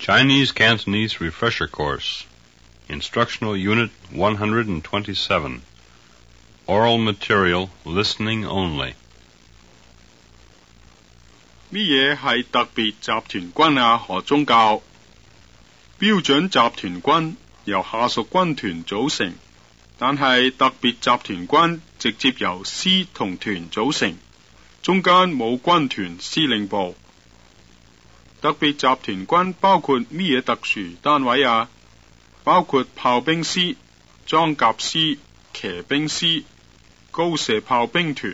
Chinese Cantonese Refresher Course, Instructional Unit 127, Oral Material, Listening Only. 乜嘢係特別集團軍啊？何宗教？標準集團軍由下屬軍團組成，但係特別集團軍直接由師同團組成，中間冇軍團司令部。特別集團軍包括乜嘢特殊單位啊？包括炮兵師、裝甲師、騎兵師、高射炮兵團、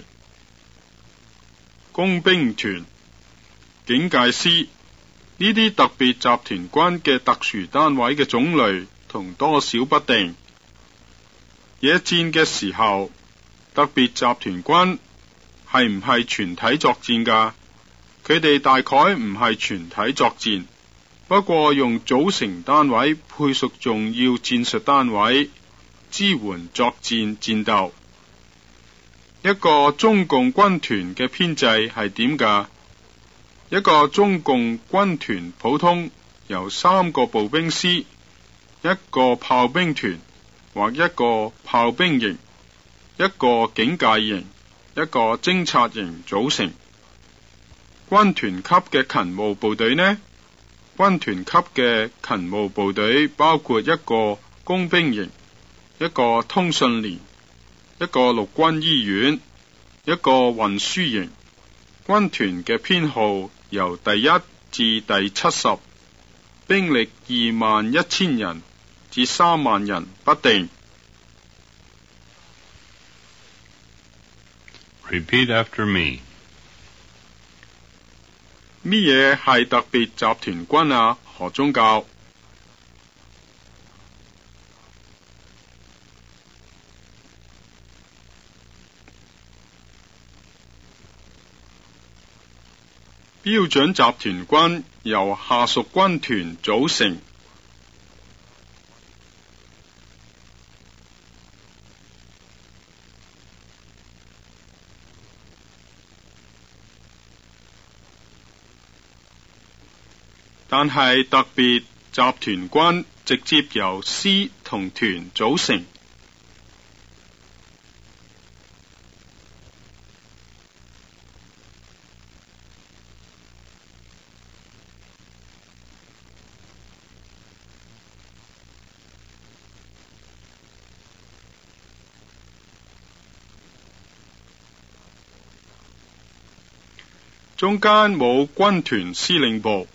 工兵團、警戒師。呢啲特別集團軍嘅特殊單位嘅種類同多少不定。野戰嘅時候，特別集團軍係唔係全體作戰㗎？佢哋大概唔係全體作戰，不過用組成單位配屬重要戰術單位，支援作戰戰鬥。一個中共軍團嘅編制係點㗎？一個中共軍團普通由3個步兵師、一個炮兵團或一個炮兵營、一個警戒營、一個偵察營組成。軍團級嘅勤務部隊呢？軍團級嘅勤務部隊包括一個工兵營、一個通訊連、一個陸軍醫院、一個運輸營。軍團嘅編號由第1至第70，兵力21000人至3萬人不定。 Repeat after me. 乜嘢係特別集團軍啊？何宗教？標準集團軍由下屬軍團組成。但係特別集團軍直接由師同團組成。中間冇軍團司令部。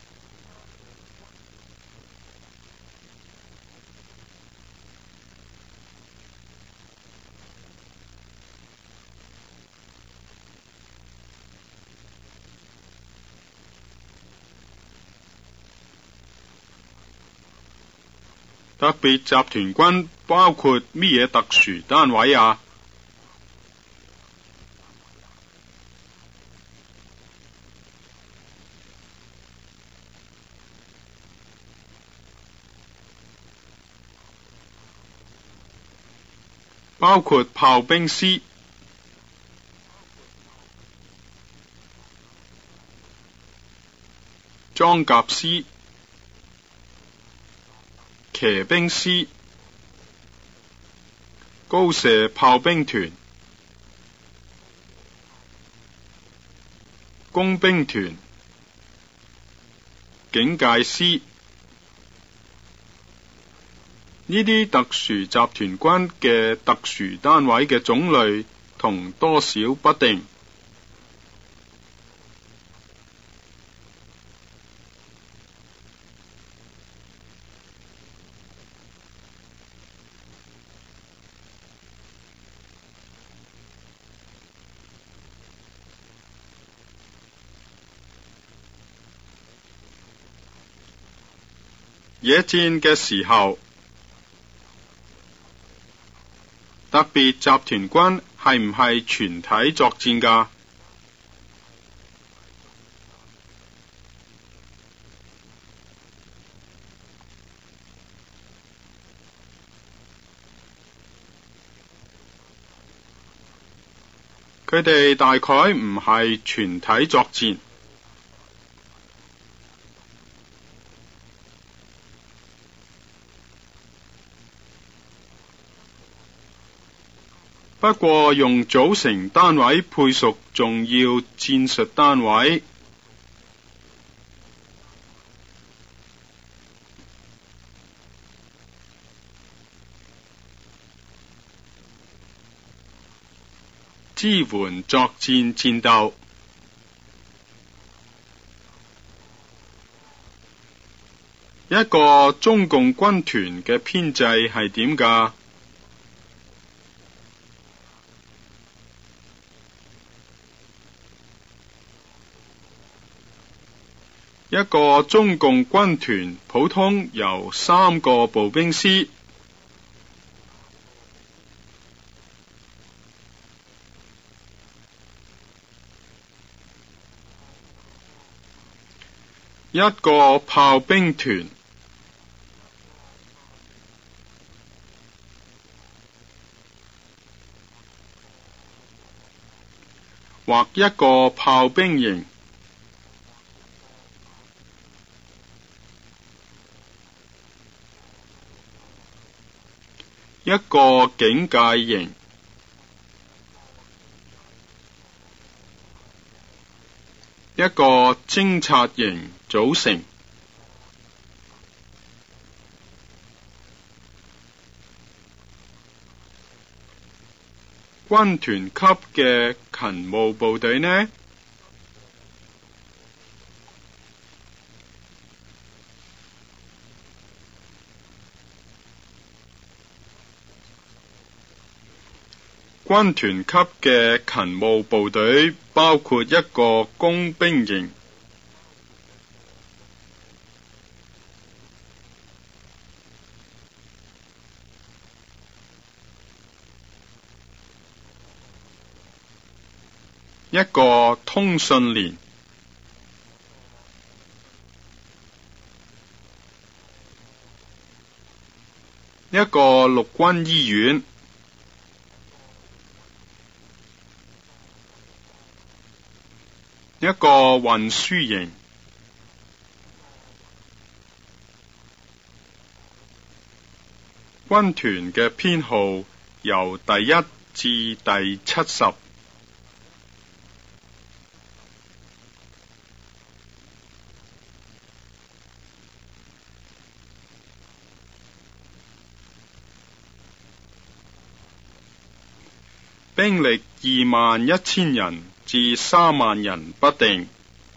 特別集團軍包括乜嘢特殊單位啊？包括炮兵師、裝甲師、騎兵師、高射炮兵團、工兵團、警戒師。呢啲特殊集團軍嘅特殊單位嘅種類同多少不定。野戰嘅時候，特別集團軍係唔係全體作戰㗎？佢哋大概唔係全體作戰。 不過用組成單位配屬重要戰術單位。支援作戰戰鬥。一個中共軍團嘅編制係點㗎？一個中共軍團普通由3個步兵師、一個炮兵團、或一個炮兵營、一個警戒營、一個偵察營組成。軍團級嘅勤務部隊呢？軍團級嘅勤務部隊包括一個工兵營、一個通訊連、一個陸軍醫院、一個運輸營、軍團嘅編號由第1至第70。兵力21000人至3萬人不定。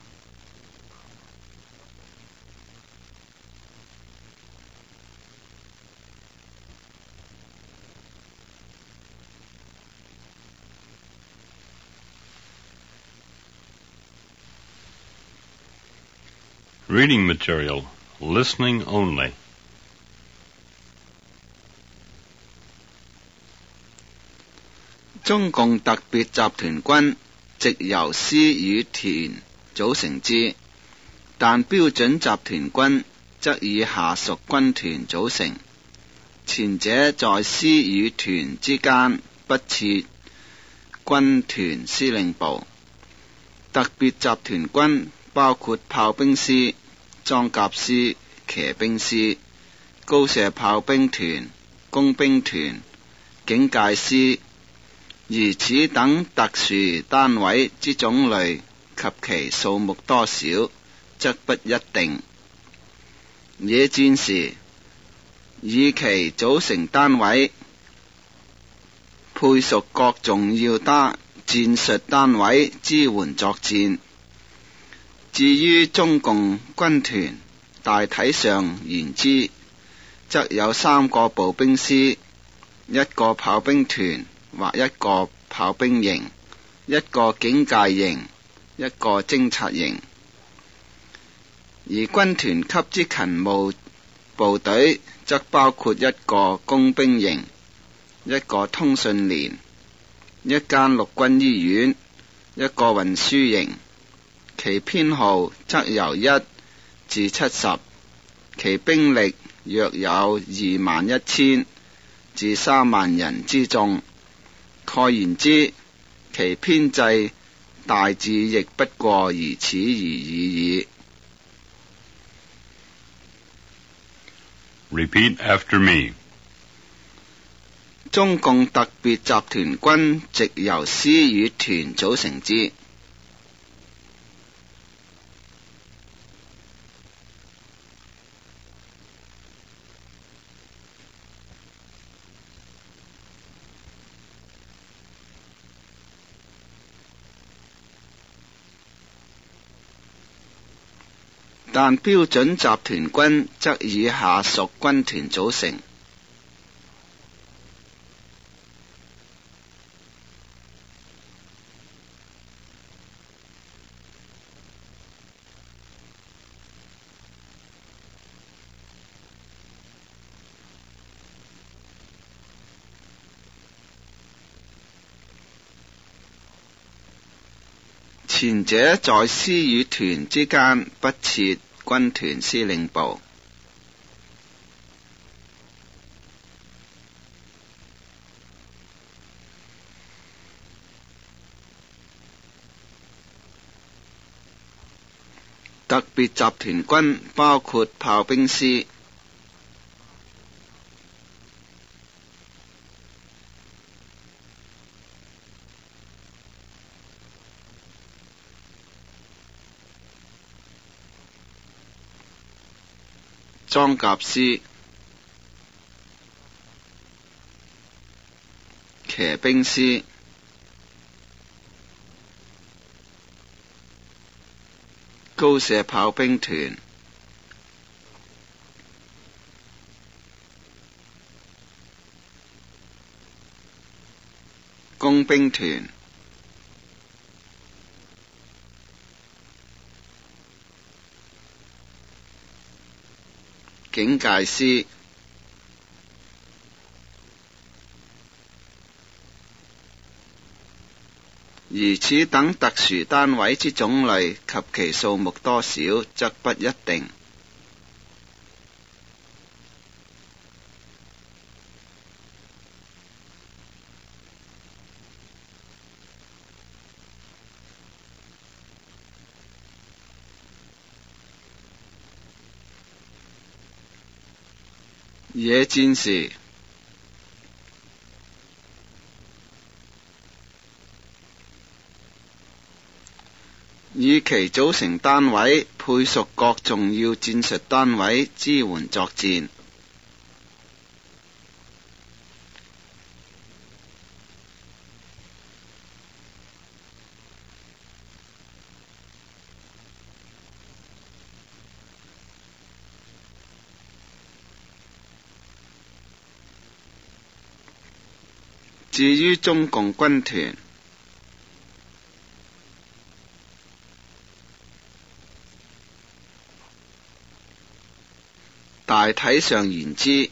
Reading material, listening only. 中共特別集團軍藉由師與團組成之，但標準集團軍則以下屬軍團組成。前者在師與團之間不設軍團司令部。特別集團軍包括炮兵師、裝甲師、騎兵師、高射炮兵團、工兵團、警戒師，而此等特殊單位之種類及其數目多少，則不一定。野戰時，以其組成單位配屬各重要戰術單位支援作戰。至於中共軍團，大體上言之，則有3個步兵師、一個炮兵團或一個炮兵營、一個警戒營、一個偵察營。而軍團級之勤務部隊則包括一個工兵營、一個通訊連、一間陸軍醫院、一個運輸營，其編號則由1至70，其兵力約有21000至3萬人之眾。概言之，其編制大致亦不過如此而已矣。 Repeat after me. 中共特別集團軍藉由師與團組成之。但標準集團軍則以下屬軍團組成。前者在師與團之間不設軍團司令部，特別集團軍包括炮兵師、裝甲師、騎兵師、高射炮兵團、工兵團、警戒師、如此等特殊單位之種類及其數目多少則不一定。野戰時，以其組成單位配屬各重要戰術單位支援作戰。至於中共軍團，大體上言之，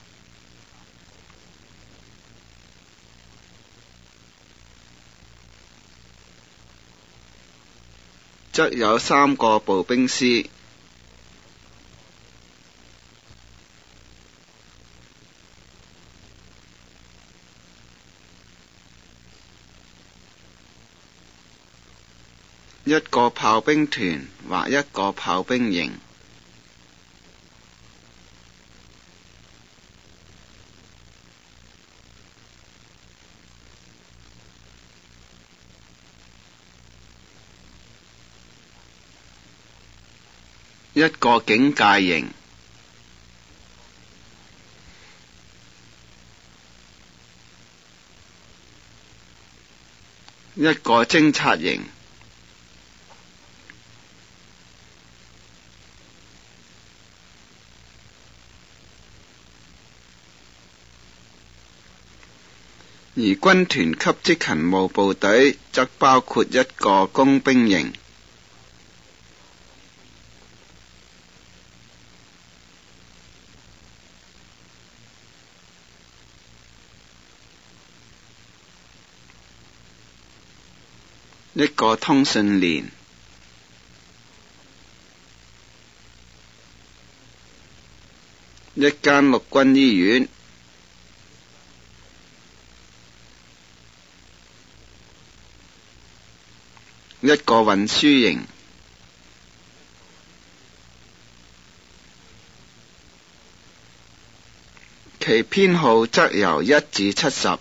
則有3個步兵師、1個炮兵團或1個炮兵營、1個警戒營、1個偵察營、而軍團級職勤務部隊則包括1個工兵營、1個通訊連、1間陸軍醫院、1個運輸營、 其編號則由1至70。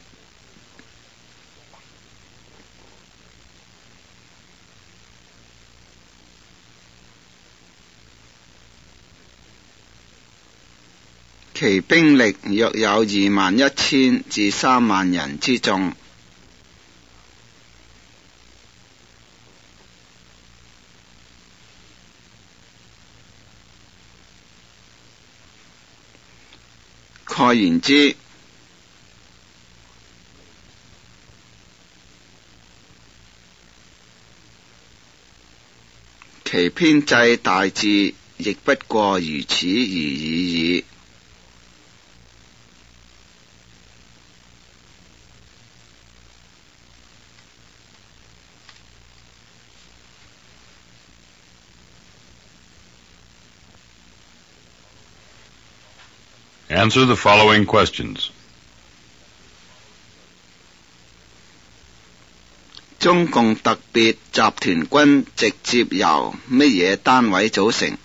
其兵力約有21000至3萬人之眾。概言之，其編制大致亦不過如此而已矣。 Answer the following questions. 中共特別集團軍直接由乜嘢單位組成？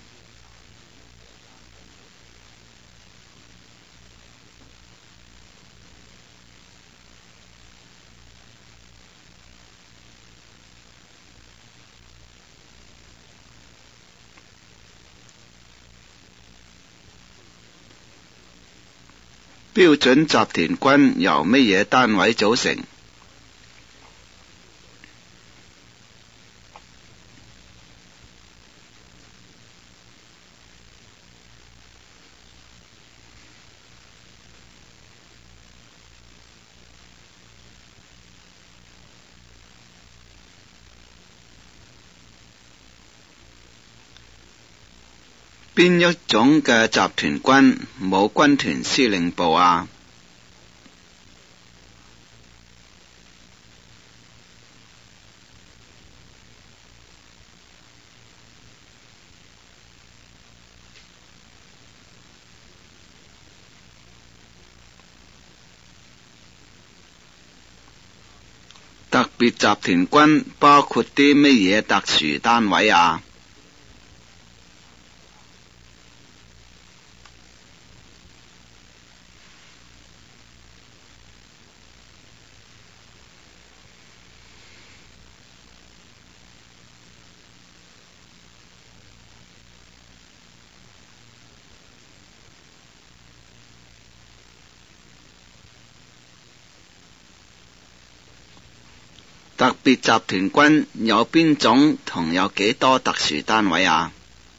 標準集團軍由乜嘢單位組成？邊一種嘅集團軍冇軍團司令部啊？特別集團軍包括啲乜嘢特殊單位啊？特別集團軍有邊種同有幾多特殊單位啊？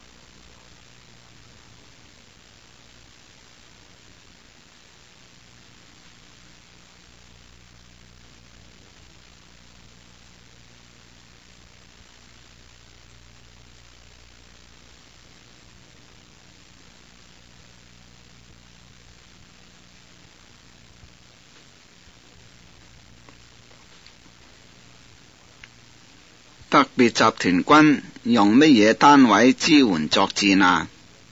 特別集團軍用乜嘢單位支援作戰啊？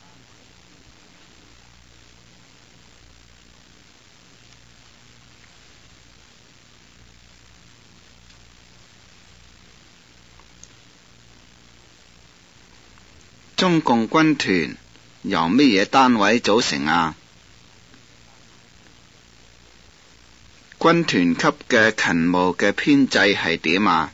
中共軍團由乜嘢單位組成啊？軍團級嘅勤務嘅編制係點啊？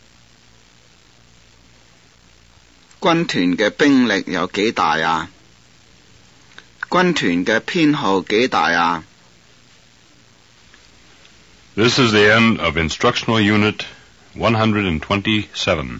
軍團嘅兵力有幾大啊？軍團嘅編號幾大啊？ This is the end of Instructional Unit 127.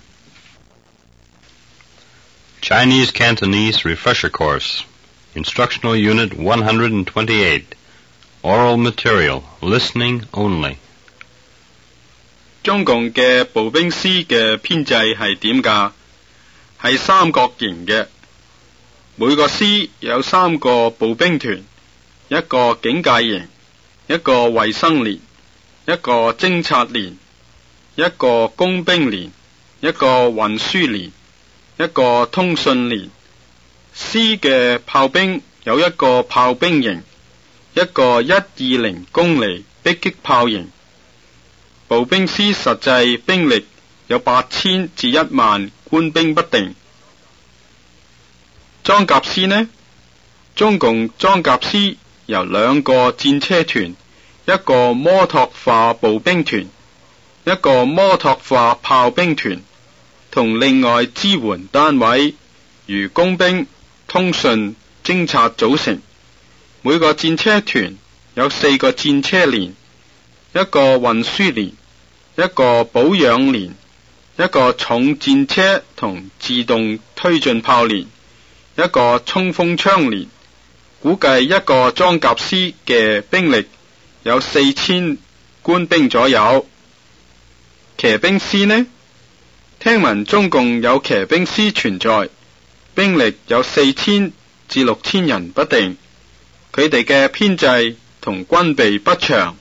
Chinese Cantonese Refresher Course. Instructional Unit 128. Oral Material. Listening Only. 中共嘅步兵師嘅編制係點㗎？係三角形嘅，每個師有3個步兵團，一個警戒營，一個衛生連，一個偵察連，一個工兵連，一個運輸連，一個通訊連。師嘅炮兵有一個炮兵營，一個120公里迫擊炮營。步兵師實際兵力有8000至1萬，官兵不定。裝甲師呢？中共裝甲師由2個戰車團、1個摩托化步兵團、1個摩托化炮兵團，同另外支援單位如工兵、通訊、偵察組成。每個戰車團有4個戰車連、1個運輸連、1個保養連、1個重戰車同自動推進炮連、1個衝鋒槍連。估計1個裝甲師嘅兵力有4000官兵左右。騎兵師呢？聽聞中共有騎兵師存在，兵力有4000至6000人不定。佢哋嘅編制同軍備不詳。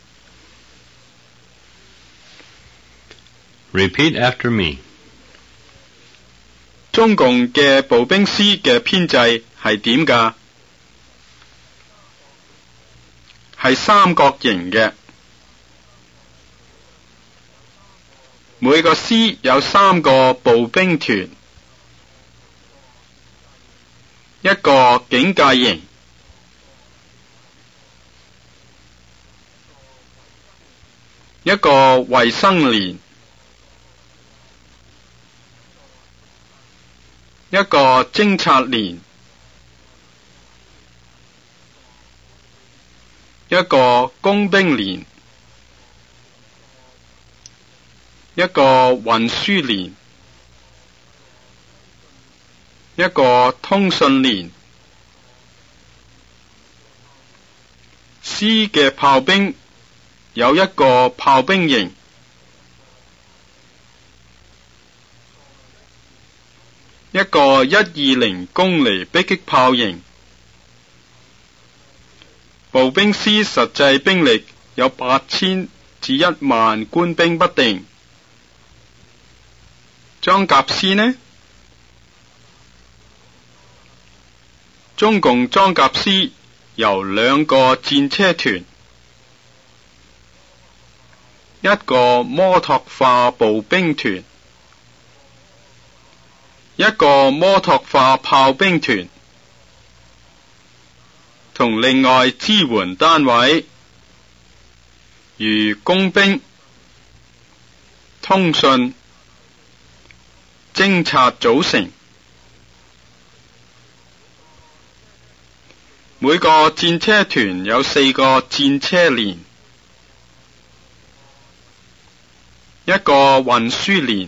Repeat after me. 中共嘅步兵師嘅編制係點㗎？係三角形嘅，每個師有3個步兵團，一個警戒營，一個衛生連，一個偵察連，一個工兵連，一個運輸連，一個通訊連。師嘅炮兵有1個炮兵營，一個120公里迫擊炮營。步兵師實際兵力有8000至10000官兵不定。裝甲師呢？中共裝甲師由2個戰車團、1個摩托化步兵團、1個摩托化炮兵團，同另外支援單位如工兵、通訊、偵察組成。每個戰車團有4個戰車連，一個運輸連，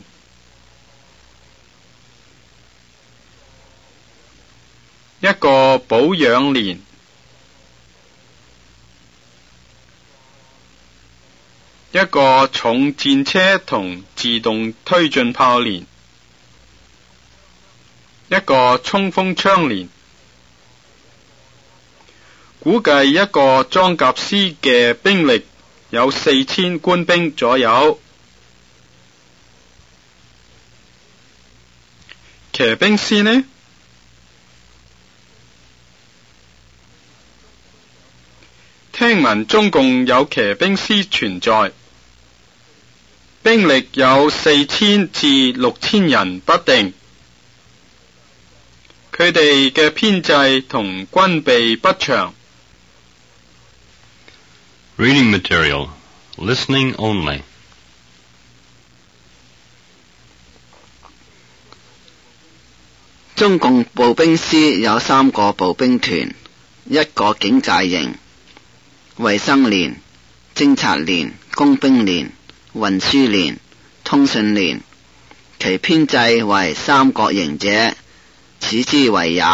一個保養連，一個重戰車同自動推進炮連，一個衝鋒槍連。估計1個裝甲師嘅兵力有4000官兵左右。騎兵師呢？聽聞中共有騎兵師存在，兵力有4000至6000人不定。佢哋嘅編制同軍備不詳。 Reading material. Listening only. 中共步兵師有3個步兵團，一個警戒營、衛生連、偵察連、工兵連、運輸連、通訊連，其編制為三角形者，此之為也。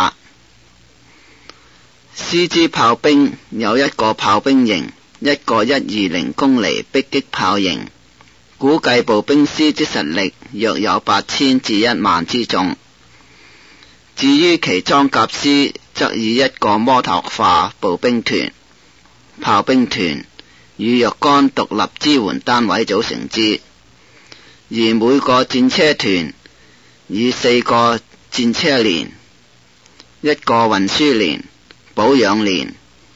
師之炮兵有1個炮兵營，一個120公里迫擊炮營，估計步兵師之實力約有8000至10000之眾。至於其裝甲師，則以1個摩托化步兵團、炮兵團與若干獨立支援單位組成之，而每個戰車團以4個戰車連、1個運輸連、保養連、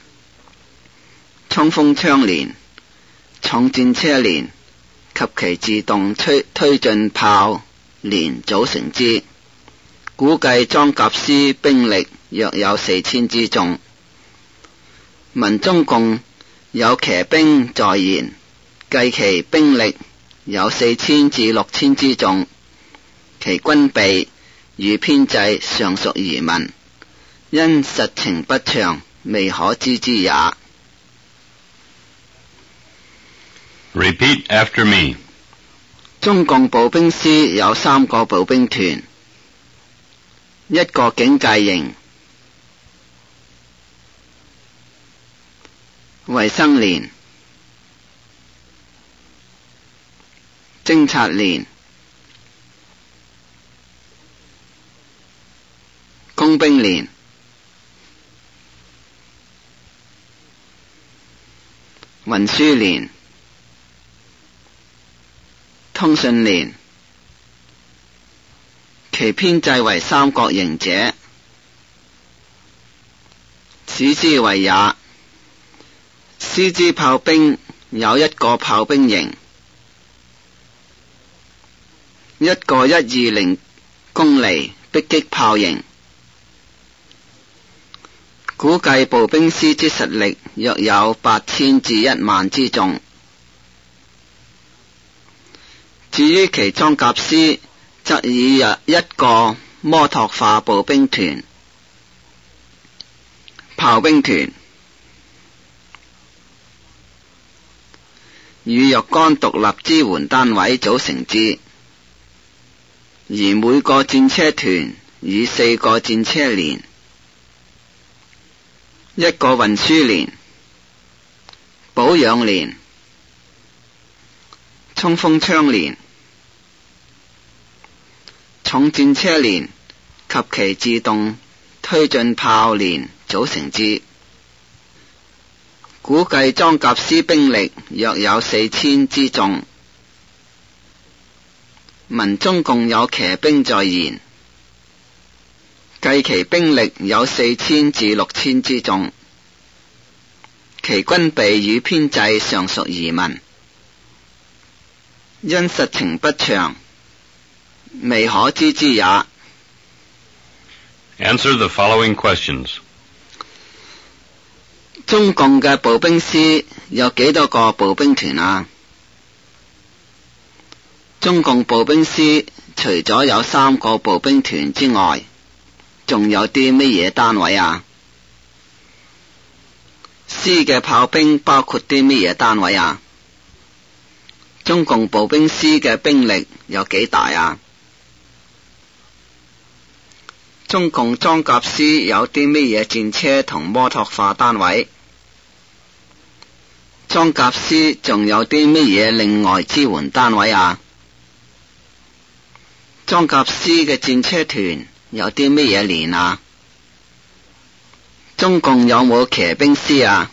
衝鋒槍連、重戰車連及其自動推進炮連組成之，估計裝甲師兵力約有4000之眾。 聞中共有騎兵在言，計其兵力有4000至6000之眾，其軍備與編制尚屬疑問，因實情不詳，未可知之也。 Repeat after me. 中共步兵師有3個步兵團，一個警戒營、衛生連、偵察連、工兵連、運輸連、通訊連，其編制為三角形者，此之為也。師之炮兵有一個炮兵營，一個120公里迫擊炮營，估計步兵師之實力約有8000至1萬之眾。至於其裝甲師，則以一個摩托化步兵團、炮兵團與若干獨立支援單位組成之，而每個戰車團以4個戰車連、一個運輸連、保養連、衝鋒槍連、重戰車連及其自動推進炮連組成之，估計裝甲師兵力約有4000之眾。聞中共有騎兵在言，計其兵力有4000至6000之眾，其軍備與編制尚屬疑問，因實情不詳，未可知之也。 Answer the following questions. 中共嘅步兵師有幾多個步兵團啊？中共步兵師除咗有3個步兵團之外，仲有啲乜嘢單位啊？師嘅炮兵包括啲乜嘢單位啊？中共步兵師嘅兵力有幾大啊？中共裝甲師有啲乜嘢戰車同摩托化單位？裝甲師仲有啲乜嘢另外支援單位啊？裝甲師嘅戰車團有啲乜嘢連啊？中共有冇騎兵師啊？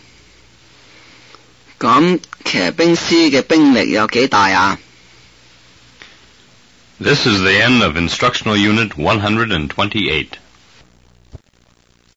咁騎兵師嘅兵力有幾大啊？ This is the end of Instructional Unit 128.